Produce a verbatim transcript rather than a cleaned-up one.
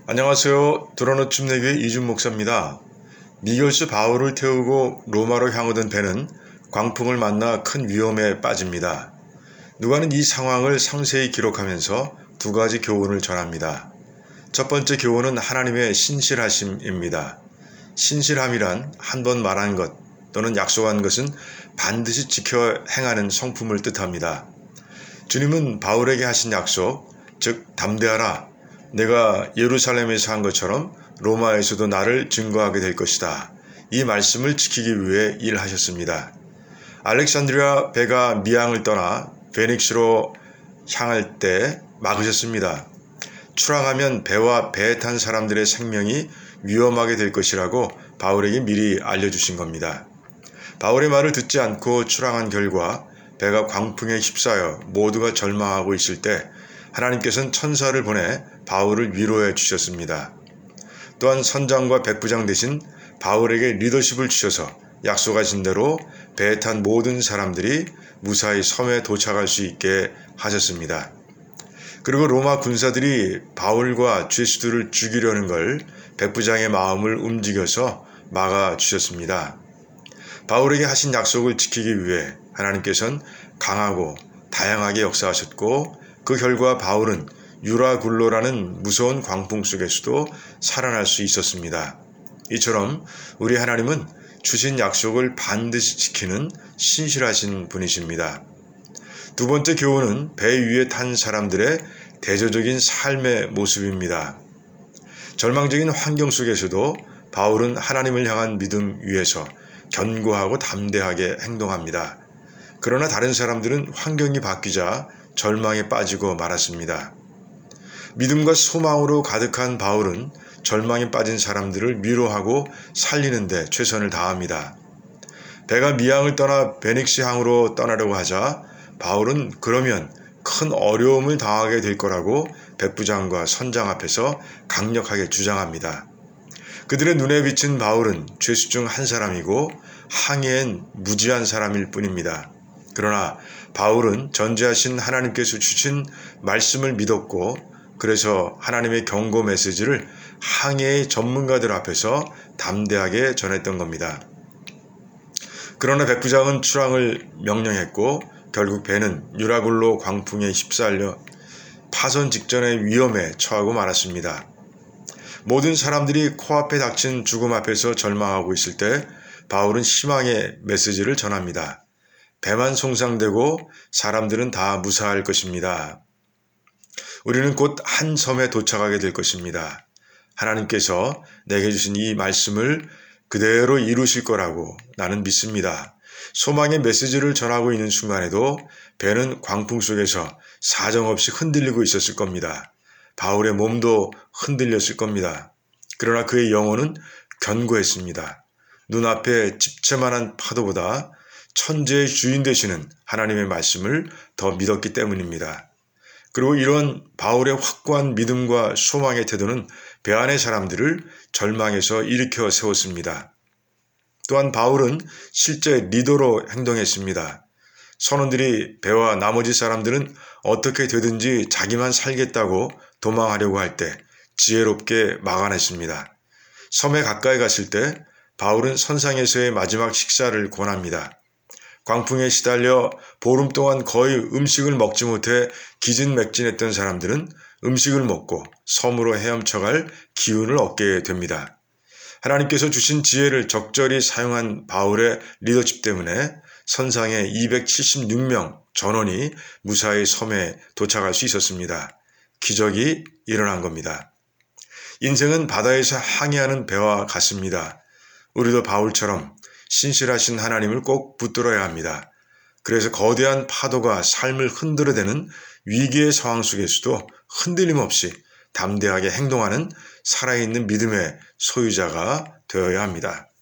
안녕하세요. 드러너 춤내교의 이준 목사입니다. 미결수 바울을 태우고 로마로 향하던 배는 광풍을 만나 큰 위험에 빠집니다. 누가는 이 상황을 상세히 기록하면서 두 가지 교훈을 전합니다. 첫 번째 교훈은 하나님의 신실하심입니다. 신실함이란 한 번 말한 것 또는 약속한 것은 반드시 지켜 행하는 성품을 뜻합니다. 주님은 바울에게 하신 약속, 즉 담대하라, 내가 예루살렘에서 한 것처럼 로마에서도 나를 증거하게 될 것이다. 이 말씀을 지키기 위해 일하셨습니다. 알렉산드리아 배가 미항을 떠나 베닉스로 향할 때 막으셨습니다. 추락하면 배와 배에 탄 사람들의 생명이 위험하게 될 것이라고 바울에게 미리 알려주신 겁니다. 바울의 말을 듣지 않고 추락한 결과 배가 광풍에 휩싸여 모두가 절망하고 있을 때 하나님께서는 천사를 보내 바울을 위로해 주셨습니다. 또한 선장과 백부장 대신 바울에게 리더십을 주셔서 약속하신 대로 배에 탄 모든 사람들이 무사히 섬에 도착할 수 있게 하셨습니다. 그리고 로마 군사들이 바울과 죄수들을 죽이려는 걸 백부장의 마음을 움직여서 막아주셨습니다. 바울에게 하신 약속을 지키기 위해 하나님께서는 강하고 다양하게 역사하셨고 그 결과 바울은 유라굴로라는 무서운 광풍 속에서도 살아날 수 있었습니다. 이처럼 우리 하나님은 주신 약속을 반드시 지키는 신실하신 분이십니다. 두 번째 교훈은 배 위에 탄 사람들의 대조적인 삶의 모습입니다. 절망적인 환경 속에서도 바울은 하나님을 향한 믿음 위에서 견고하고 담대하게 행동합니다. 그러나 다른 사람들은 환경이 바뀌자 절망에 빠지고 말았습니다. 믿음과 소망으로 가득한 바울은 절망에 빠진 사람들을 위로하고 살리는 데 최선을 다합니다. 배가 미항을 떠나 베닉스 항으로 떠나려고 하자 바울은 그러면 큰 어려움을 당하게 될 거라고 백부장과 선장 앞에서 강력하게 주장합니다. 그들의 눈에 비친 바울은 죄수 중 한 사람이고 항해엔 무지한 사람일 뿐입니다. 그러나 바울은 전지하신 하나님께서 주신 말씀을 믿었고 그래서 하나님의 경고 메시지를 항해의 전문가들 앞에서 담대하게 전했던 겁니다. 그러나 백부장은 출항을 명령했고 결국 배는 유라굴로 광풍에 휩쓸려 파손 직전의 위험에 처하고 말았습니다. 모든 사람들이 코앞에 닥친 죽음 앞에서 절망하고 있을 때 바울은 희망의 메시지를 전합니다. 배만 송상되고 사람들은 다 무사할 것입니다. 우리는 곧 한 섬에 도착하게 될 것입니다. 하나님께서 내게 주신 이 말씀을 그대로 이루실 거라고 나는 믿습니다. 소망의 메시지를 전하고 있는 순간에도 배는 광풍 속에서 사정없이 흔들리고 있었을 겁니다. 바울의 몸도 흔들렸을 겁니다. 그러나 그의 영혼은 견고했습니다. 눈앞에 집채만한 파도보다 천재의 주인 되시는 하나님의 말씀을 더 믿었기 때문입니다. 그리고 이런 바울의 확고한 믿음과 소망의 태도는 배 안의 사람들을 절망에서 일으켜 세웠습니다. 또한 바울은 실제 리더로 행동했습니다. 선원들이 배와 나머지 사람들은 어떻게 되든지 자기만 살겠다고 도망하려고 할 때 지혜롭게 막아냈습니다. 섬에 가까이 갔을 때 바울은 선상에서의 마지막 식사를 권합니다. 광풍에 시달려 보름 동안 거의 음식을 먹지 못해 기진맥진했던 사람들은 음식을 먹고 섬으로 헤엄쳐갈 기운을 얻게 됩니다. 하나님께서 주신 지혜를 적절히 사용한 바울의 리더십 때문에 선상의 이백칠십육 명 전원이 무사히 섬에 도착할 수 있었습니다. 기적이 일어난 겁니다. 인생은 바다에서 항해하는 배와 같습니다. 우리도 바울처럼 신실하신 하나님을 꼭 붙들어야 합니다. 그래서 거대한 파도가 삶을 흔들어대는 위기의 상황 속에서도 흔들림 없이 담대하게 행동하는 살아있는 믿음의 소유자가 되어야 합니다.